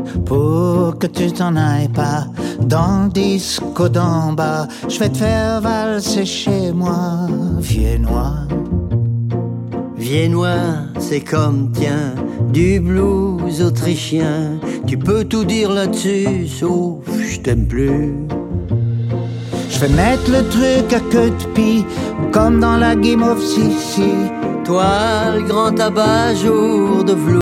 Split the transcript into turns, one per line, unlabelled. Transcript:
pour que tu t'en ailles pas dans le disco d'en bas. Je vais te faire valser chez moi, viennois.
Viennois, c'est comme, tiens, du blues autrichien. Tu peux tout dire là-dessus, sauf je t'aime plus.
Je vais mettre le truc à queue de pie, comme dans la Game of Sissi.
Toi, le grand tabac, jour de velours.